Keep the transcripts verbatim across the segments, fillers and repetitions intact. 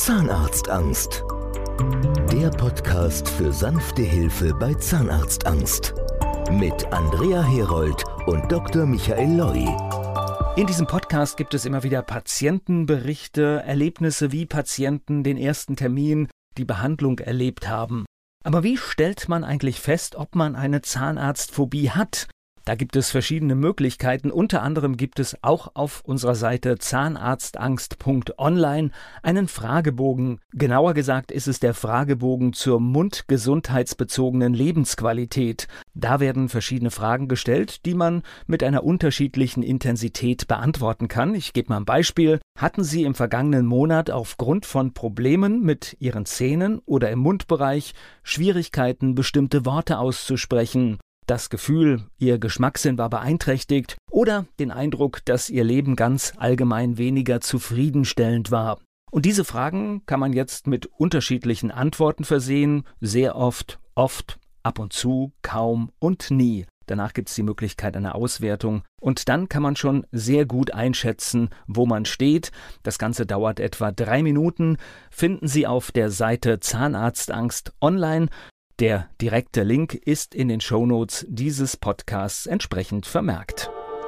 Zahnarztangst. Der Podcast für sanfte Hilfe bei Zahnarztangst. Mit Andrea Herold und Doktor Michael Loi. In diesem Podcast gibt es immer wieder Patientenberichte, Erlebnisse, wie Patienten den ersten Termin, die Behandlung erlebt haben. Aber wie stellt man eigentlich fest, ob man eine Zahnarztphobie hat? Da gibt es verschiedene Möglichkeiten. Unter anderem gibt es auch auf unserer Seite zahnarztangst punkt online einen Fragebogen. Genauer gesagt ist es der Fragebogen zur mundgesundheitsbezogenen Lebensqualität. Da werden verschiedene Fragen gestellt, die man mit einer unterschiedlichen Intensität beantworten kann. Ich gebe mal ein Beispiel. Hatten Sie im vergangenen Monat aufgrund von Problemen mit Ihren Zähnen oder im Mundbereich Schwierigkeiten, bestimmte Worte auszusprechen? Das Gefühl, Ihr Geschmackssinn war beeinträchtigt oder den Eindruck, dass Ihr Leben ganz allgemein weniger zufriedenstellend war. Und diese Fragen kann man jetzt mit unterschiedlichen Antworten versehen, sehr oft, oft, ab und zu, kaum und nie. Danach gibt es die Möglichkeit einer Auswertung und dann kann man schon sehr gut einschätzen, wo man steht. Das Ganze dauert etwa drei Minuten, finden Sie auf der Seite Zahnarztangst online. Der direkte Link ist in den Shownotes dieses Podcasts entsprechend vermerkt.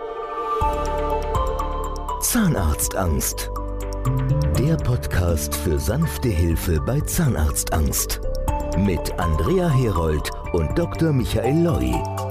Zahnarztangst. Der Podcast für sanfte Hilfe bei Zahnarztangst. Mit Andrea Herold und Doktor Michael Loi.